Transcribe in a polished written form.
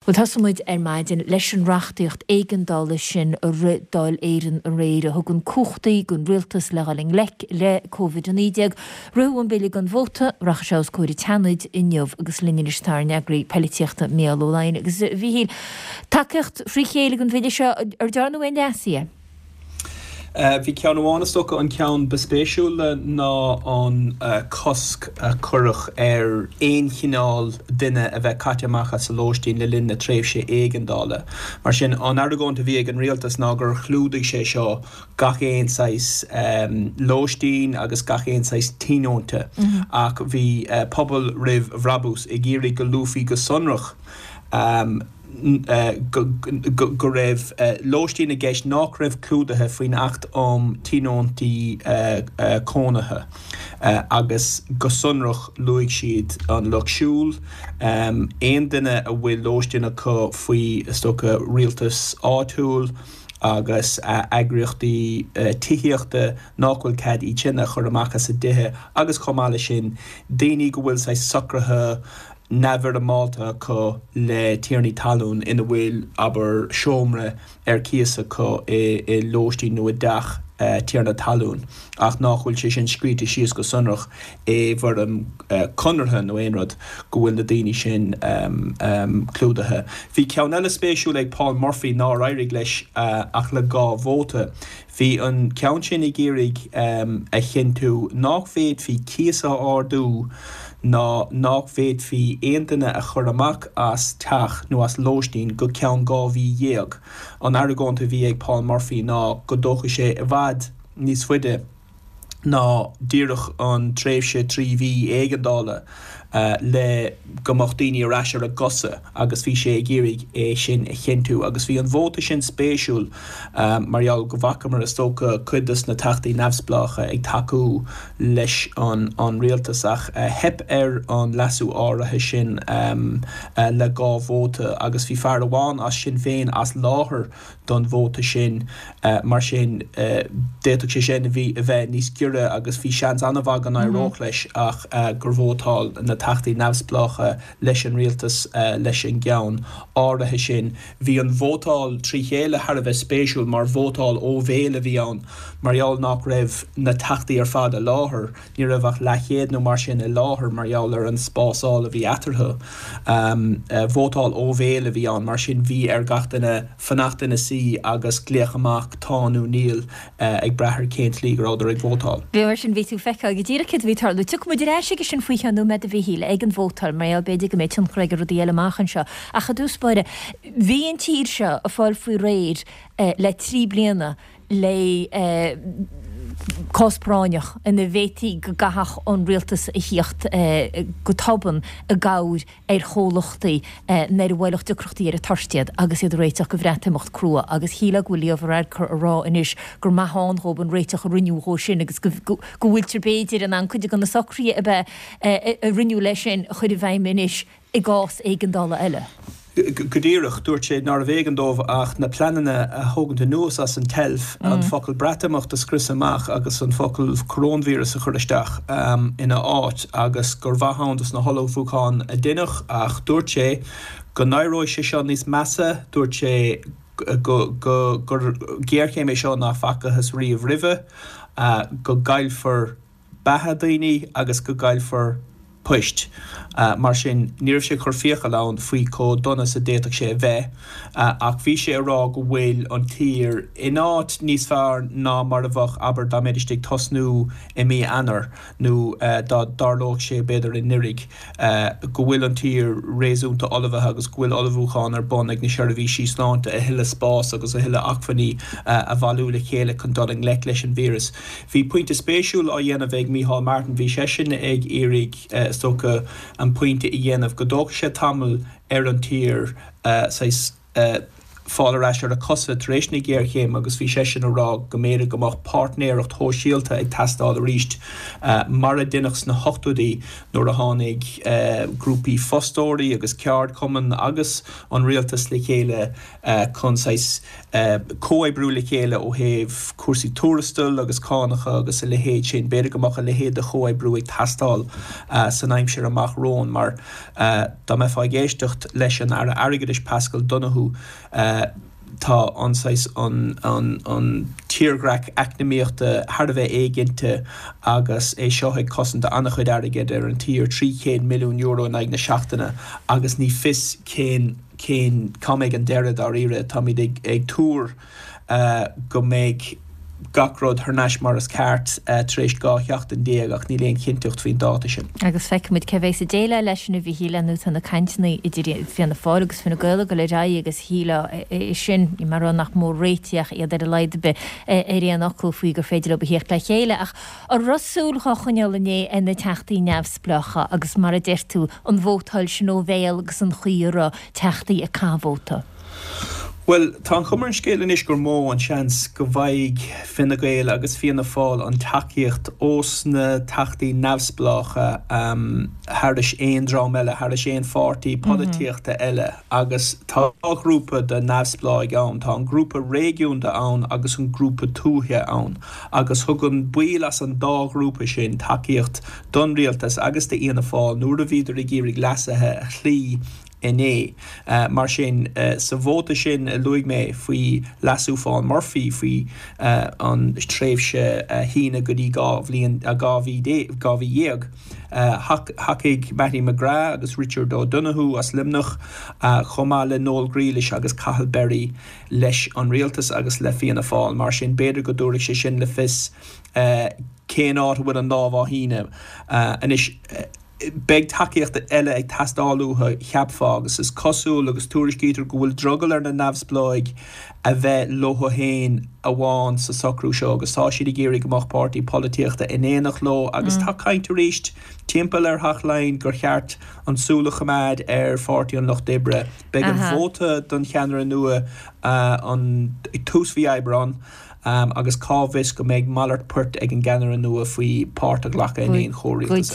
Well thosamid maidin leis an rachtaíocht éigeandála sin a dáil éireann a réire thugann cúchtaí gon rialtas legaling le COVID-19 ruúan billig an bhóta rachas cóirí teanaid inniuh agus linne star neagraí peilíochta méalólain agus bhí takeocht fríchéala an bhidir seo ar dearna bhain deasa. Bhí ceann amhána stocha an ceann bespéisiúla ná an cosc curach ar éon chineál duine a bheith caiteamachcha sa lóistín le linn na tréimhse éigeandála. Mar sin an aragónta bhí an rialtas ná gur chlúdaigh sé seo gach éon sais lóistín agus gach éon sais tíónta ach bhí pobl rih bhrabús i ggéirí go lúfaí go sonrach go raibh lóistín a gceist nach raibh clúdathe faoin acht tíóntaí cónathe agus go sonrach luigh siad an luchsúil aon duine a bhfuil lóistín acu faoi stocha rialtas áitiúil agus agriochtaí tííochta nachhfuil cad í tine chur amachchas a dithe agus chomála sin daoine go bhfuil sa sacrathe never a Malta co le tierney talún ina bhfuil aber siomra cíasa co i lóistí nó a dach tierna talún ach nachhfuil sé sin scríte síos go sonrach bhar conartha nó éonrad go bhfuil na daoine sin clúdathe. Bhí ceann eile spéisiúil ag Paul Murphy ná éirigh leis ach le gá bhóta. Bhí an ceann sin i ggéirig a chinú nach féad hí cíasa ardú ná nach féad hí aon duine a chur amach as teach nó as lóistín go ceann gá bhí dhéag. An aragónta bhí ag Paul Murphy ná go dócha sé a bhd níos fuide ná díreach an tréimhse 3V éigeandála le gomachtaoine ráisiir a gosa agus bhí sé géirig sin a chinú agus bhí an bhóta sin spéisiúil marall go bhacamar is tócha cuidas na tachtaí neamhspleácha ag taú leis an rialtasach hep ar an lasú áirithe sin le gá bhóta agus bhí fear amháin as sin féin as láthair don bhóta sin mar sin déach sé sin a bheith níos giúre agus bhí seans anmhag an áireach leis ach gur bhótáil na tachtaí neamhspleácha leis an rialtas leis an gceann áirithe sin. Bhí an bhótáil tríchéile thar a bheith spéisiúil mar bhótáil ó bhéle bhí an marall nach raibh na tachtaí ar fad a láthair ní raibh lechéad nó mar sin i láthair marall ar an spásáil a bhí atartha. Bhótáil ó bhéle bhí an mar sin bhí ar gatainna fanachtana sí agus gléachamach táú níl ag brethir céint lígráidir ag bhótáil. Bhí mar sin bhíú fecha go dtíra cid bhítarú tu mu réise sin faoichanú me a bhí híle ag an bhótáil mar beidir go méid tún chreig rudí eile machchan seo a cha dúspáide bhí an tír seo a fáil faoi réir le 3 bliana le cospráineach ina bhétaí go gathach an rialtas a hiocht go taban a gáir ar chólachtaí nar bhfuileach decrochtaí ar a tarstiad agus iad réiteach go bhreatamocht crua agus híla bhfuil ar chu rá inis gur maithánób an réiteach a rinneúó sin agus go bhfuiltir béidir an chuide gan na sacrí a bheith a rinneú lei sin chuid a bhaim inis i gás éigeandála eile. Godíireach dúirt sé nar bhéigeandómh ach na planana a thuganta nuas as an telf an focail breatamocht a scrisamach agus an focail corónvírus a churisteach ina áit agus gur bhathántas na holló fúcháin a duineach ach dúirt sé go nairóid sé seo níos measa dúirt sé gur géarchéim é seo ná facachas riamh ribhe go gailfar bethe daoine agus go gailfar puist. Mar sin níor sé chur fíocha lán faoi có donna sa déach sé bheith ach bhí sé rá go bhfuil an tír in áit níos fearr ná mar a bfach aber dá méidirsteigh tosnú i mí anar nó dá darlóg sé beidir in nirig go bhfuil an tír réúnta olibh agus go bhfuil olibhúcháin ar bon ag na seir a bhí sí sláinte a thuile spás agus a thuile achfaní a bhú le chéile chun doling le leis an vírus. Bhí puinte spéisiúil á dhéanamh ag Micheál Martin bhí sé sin ag éirig stocha an puinte i dhéanamh go dócha sé tamil ar an tír fáileráis ar a cosa tréisnig géir chéim agus bhí sé sin ará go méad gomach partnéireacht thóisialta ag testáil a ríist mar a duineachs na hochtúdaí nuair a tháinig grúpaí fostóirí agus ceard cumann agus an rialtas le chéile chunáis cóibrú le chéile ó thaobh cuasaí túrastal agus cánacha agus a lehéad sin beidir gomach a lehéad a chóibrú ag testáil san aimseir amach rón mar dá me fá géistecht leis an ar airgeadis Pascal Donoghue tá anáis an tíorgraach eacnamaíochta thar bheith éiginnte agus é seo ag cosanta annach chuid airgead ar an tíor 300 milliún euro in ag na seachtaine agus ní fis cén cáméid an deire ar ire tá míid ag túr go méid gacród thurneis mar as ceart tréis gátheocht an déag ach ní léon cinnteocht faoin dáta sin. Agus feicimid cehééis a déile leis na bhí híle nú an na cantina idir fianna fáil agus finna gola go le raí agus híle sin I mar nach mór réiteach iad ar a leid be réon acu faoi gur féidir be hiocht le chéile ach a rasúil chachaneolané in na teachtaí neamhsplecha agus mar a deirtú an bhótáil sin ó bhéal agus an chuíra teachtaí a cábhóta. Well, tá chumar an scéile is gur mó an seans go bhaig Fine Gael agus fianna fáil an takeíocht os na teachtaí neamhsplecha thairis éon drám eile, thairis éon fortaí polítíochta eile agus tá grúpa de neamhspleáig ann, tá an grúpa régiúnta ann agus an grúpa túthe ann agus thugann buil as an dá grúpa sin takeíocht don rialtas agus de íana fáil nuair a bhíidir i gcírig leasathe a chlí iné mar sin sa bhóta sin luig mé faoi lasú fáin Murphy faoi an tréimhse hína go dtí gábhí dhéag hacaigh Matthew McGrath agus Richard O'Donoghue as limnach chomá le Noel Grealish agus Cathal Berry leis an rialtas agus le fianna fáil mar sin beidir go dúirigh sé sin le fis cén áit bhfuil an dámhá hína anis beg takeíocht eile ag testáilúthe cheapfá agus is cosúil agus túriscítar go bhfuil drogal ar na neamhspleáig a bheith lotha héin a bháin sa socrú seo agus tá siad i géirí gomach pártaí polítíochta in éanach lo agus tá caint ríist timpeall ar thachlein gur cheart an súla chamáid ar fortaí an Loch Dibre beg an bhóta don cheanar nua an tús bhí Eibreán agus cábhis go méid mallart purt ag an ganar nua faoi páirt a ghlacha in éon chóirí.